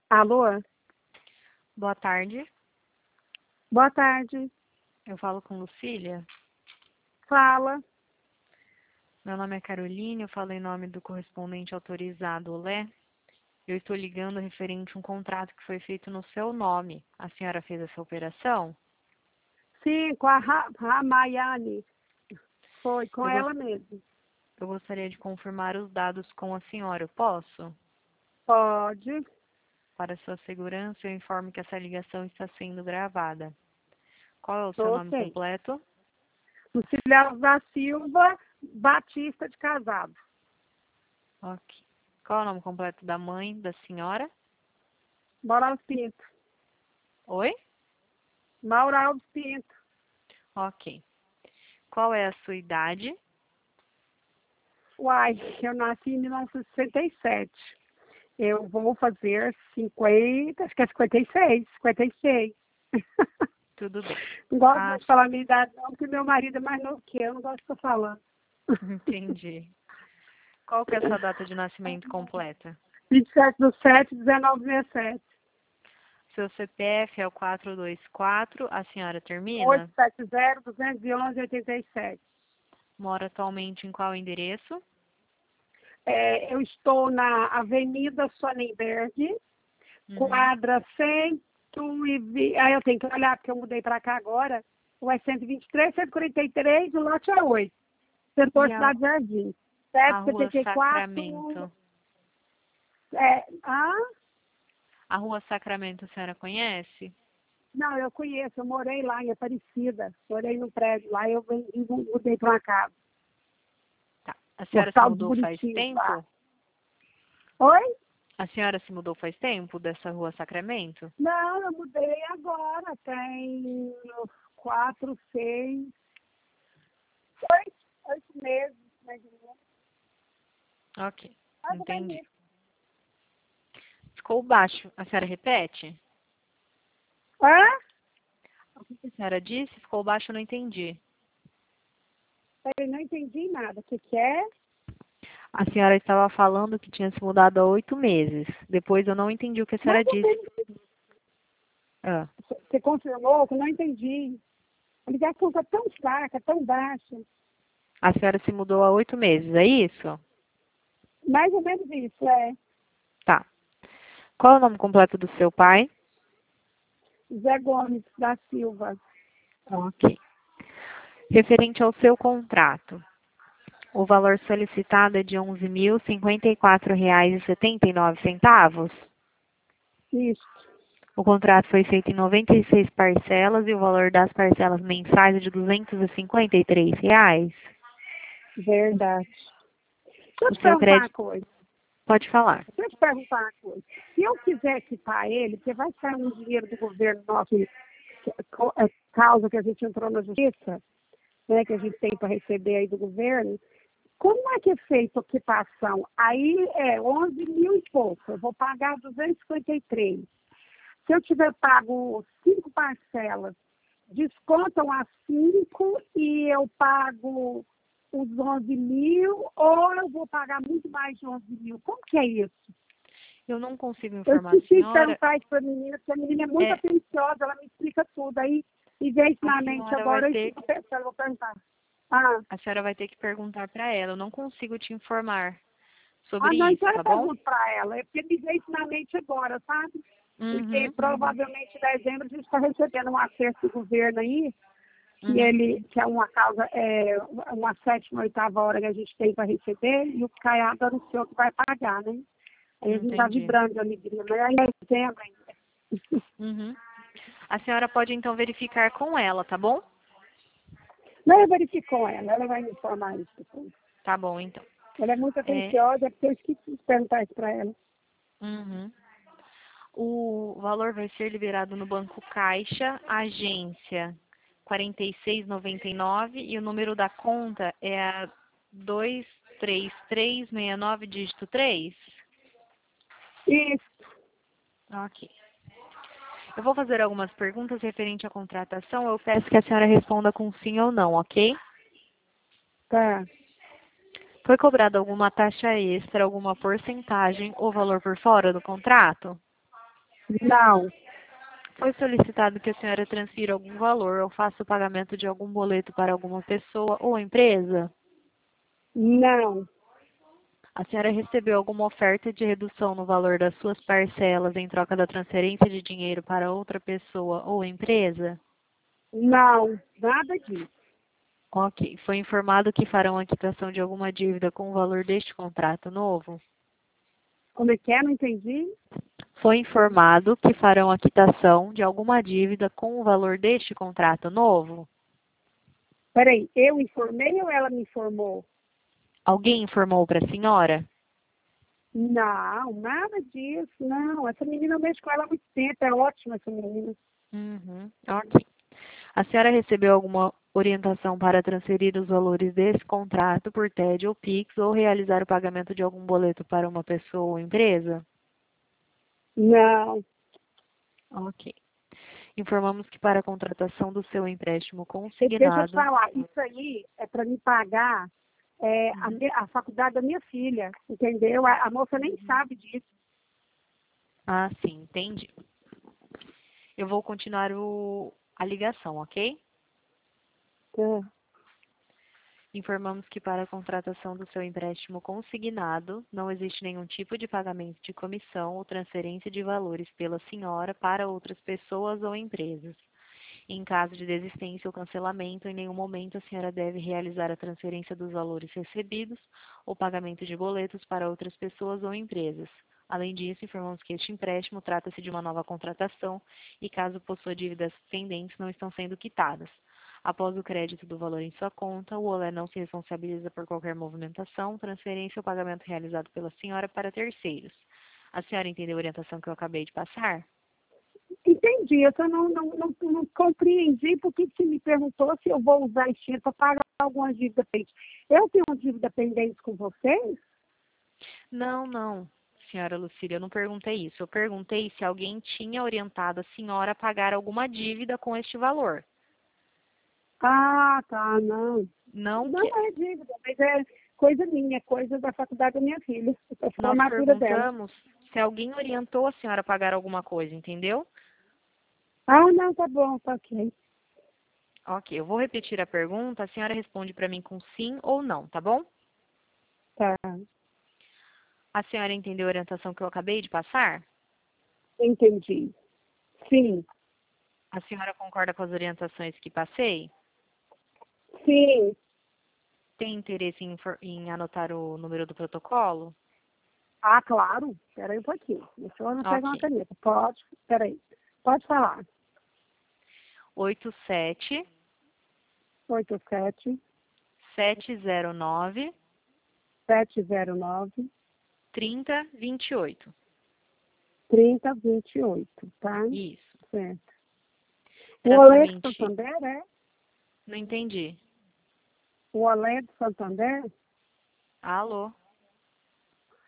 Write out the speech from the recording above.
Alô? Boa tarde, Boa tarde. eu falo com Lucília. Fala. Meu nome é Caroline, eu falo em nome do correspondente autorizado Olé. Eu estou ligando referente a um contrato que foi feito no seu nome. A senhora fez essa operação? Sim, com a Ramayane. Foi com Eu, ela mesmo. eu gostaria de confirmar os dados com a senhora, eu posso? Pode. Para sua segurança, eu informo que essa ligação está sendo gravada. Qual é o seu nome Ok. completo? Lucília da Silva Batista de Casado. Ok. Qual é o nome completo da mãe da senhora? Mauro Alves Pinto. Oi? Mauro Alves Pinto. Ok. Qual é a sua idade? Uai, eu nasci em 1967. Eu vou fazer 50, acho que é 56, 56. Tudo bem. Não gosto Ah, muito de falar a minha idade não, porque meu marido é mais novo que eu não gosto de ficar falando. entendi. Qual que é a sua data de nascimento completa? 27/7/1967. Seu CPF é o 424, a senhora termina? 870-211-87. Mora atualmente em qual endereço? Eu estou na Avenida Sonnenberg, Uhum. quadra 120. Aí eu tenho que olhar, porque eu mudei para cá agora. O é 123, 143, o lote é 8. E Setor Cidade Jardim. a rua 774. Sacramento? Ah, A rua Sacramento a senhora conhece? não, eu conheço. Eu morei lá em Aparecida. Morei no prédio lá. Eu vendi e mudei para uma casa. Tá. A senhora se Portal dos mudou faz Bonitinhos lá. tempo? Oi? A senhora se mudou faz tempo dessa rua Sacramento? Não, eu mudei agora, tem uns 4, 6, 8 meses, mais ou menos. Ok, Mais ou entendi. menos. Ficou baixo. A senhora repete? Hã? O que a senhora disse? Ficou baixo, eu não entendi. Eu não entendi nada. O que que é? A senhora estava falando que tinha se mudado há 8 meses. Depois eu não entendi o que a senhora Mais ou disse. menos. Ah, Você confirmou que eu não entendi. A ligação está tão fraca, tão baixa. a senhora se mudou há 8 meses, é isso? Mais ou menos isso, é. Tá. Qual é o nome completo do seu pai? Zé Gomes da Silva. Ok. Referente ao seu contrato, o valor solicitado é de R$ 11.054,79. Isso, O contrato foi feito em 96 parcelas e o valor das parcelas mensais é de R$ 253. verdade. Deixa eu O te seu perguntar uma crédito coisa. pode falar. Deixa eu te perguntar uma coisa. Se eu quiser quitar ele, porque vai sair um dinheiro do governo nosso, causa que a gente entrou na justiça, né, que a gente tem para receber aí do governo, como é que é feita a quitação? Aí é 11 mil e pouco, eu vou pagar 253. Se eu tiver pago 5 parcelas, descontam as 5 e eu pago os 11 mil, ou eu vou pagar muito mais de 11 mil? Como que é isso? Eu não consigo Eu informar a esqueci de senhora. perguntar isso para a menina, porque a menina é muito É, atenciosa, ela me explica tudo. Aí, me veio isso a na mente senhora vai agora, ter, eu vou perguntar. Ah, a senhora vai ter que perguntar para ela. Eu não consigo te informar ah, sobre não, então isso, eu tá bom? pergunto para ela, é porque me veio isso na mente agora, sabe? Porque Uhum, provavelmente em dezembro a gente está recebendo um acerto do governo aí, uhum, que é uma causa, uma 7ª, 8ª hora que a gente tem para receber, e o Caiado anunciou que vai pagar, né? Aí a gente está entendi. vibrando de alegria, mas aí é dezembro ainda. Uhum. A senhora pode então verificar com ela, tá bom? Mas eu verifico com ela vai me informar isso depois. Tá bom, então. Ela é muito É, atenciosa, é porque eu esqueci de perguntar isso para ela. uhum. O valor vai ser liberado no Banco Caixa, agência 4699 e o número da conta é a 23369 dígito 3. Isso, Ok. Eu vou fazer algumas perguntas referente à contratação. Eu peço que a senhora responda com sim ou não, ok? tá. Foi cobrada alguma taxa extra, alguma porcentagem ou valor por fora do contrato? Não, Foi solicitado que a senhora transfira algum valor ou faça o pagamento de algum boleto para alguma pessoa ou empresa? não, A senhora recebeu alguma oferta de redução no valor das suas parcelas em troca da transferência de dinheiro para outra pessoa ou empresa? não, nada disso. Ok. Foi informado que farão a quitação de alguma dívida com o valor deste contrato novo? Como é que é? Não entendi? Foi informado que farão a quitação de alguma dívida com o valor deste contrato novo? Peraí, eu informei ou ela me informou? Alguém informou para a senhora? Não, nada disso, não. Essa menina eu mexo com ela há muito tempo, é ótima essa menina. Uhum, ok. A senhora recebeu alguma orientação para transferir os valores desse contrato por TED ou Pix ou realizar o pagamento de algum boleto para uma pessoa ou empresa? Não, Ok. Informamos que para a contratação do seu empréstimo deixa eu te consignado. falar, isso aí é para me pagar a faculdade da minha filha, entendeu? A moça nem sabe disso. Ah, sim, entendi. Eu vou continuar a ligação, ok? É. Informamos que para a contratação do seu empréstimo consignado, não existe nenhum tipo de pagamento de comissão ou transferência de valores pela senhora para outras pessoas ou empresas. Em caso de desistência ou cancelamento, em nenhum momento a senhora deve realizar a transferência dos valores recebidos ou pagamento de boletos para outras pessoas ou empresas. Além disso, informamos que este empréstimo trata-se de uma nova contratação e, caso possua dívidas pendentes, não estão sendo quitadas. Após o crédito do valor em sua conta, o OLE não se responsabiliza por qualquer movimentação, transferência ou pagamento realizado pela senhora para terceiros. A senhora entendeu a orientação que eu acabei de passar? Entendi, eu só não compreendi porque você me perguntou se eu vou usar esse dinheiro para pagar alguma dívida pendente. Eu tenho uma dívida pendente com vocês? Não, não, senhora Lucília, eu não perguntei isso. Eu perguntei se alguém tinha orientado a senhora a pagar alguma dívida com este valor. Ah, tá, não. Não Não que é dívida, mas é coisa minha, é coisa da faculdade da minha filha, da nós formatura dela. perguntamos se alguém orientou a senhora a pagar alguma coisa, entendeu? Ah, não, tá bom, tá ok. Ok, eu vou repetir a pergunta, a senhora responde para mim com sim ou não, tá bom? Tá, A senhora entendeu a orientação que eu acabei de passar? entendi. Sim, A senhora concorda com as orientações que passei? sim. Tem interesse em anotar o número do protocolo? Ah, claro. Espera aí um pouquinho. Deixa eu pegar uma Ok. caneta. Pode, espera aí. Pode falar. 87 87 709 709 3028. 3028, tá? Isso. Certo. O Era Olé de somente. Santander, é? Não entendi. O Olé de Santander? Alô?